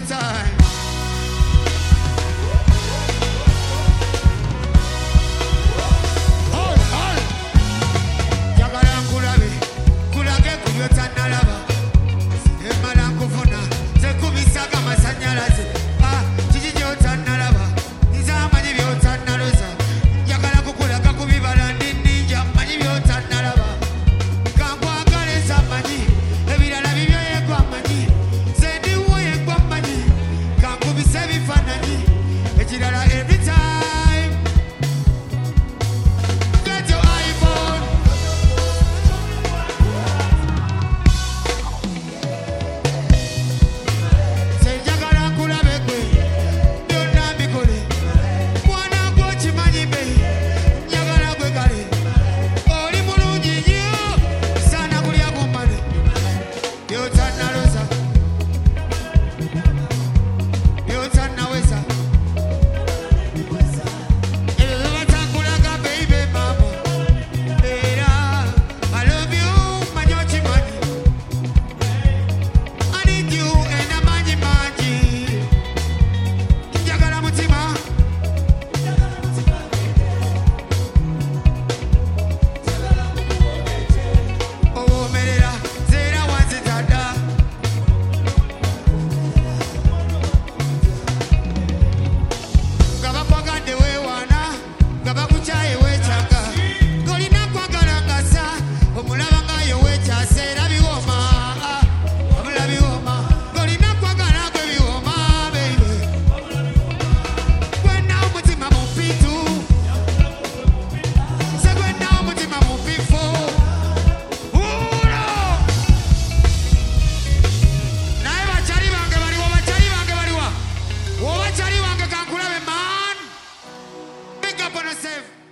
time. Every time, get your iPhone. Say jagala kula bekwe, dona bikole. Mwana go chimanyi be, jagala gwe kale. Oli mulungi nnyo, sana kulya kumale. Byotana loza, byotana weza. Big up on yourself.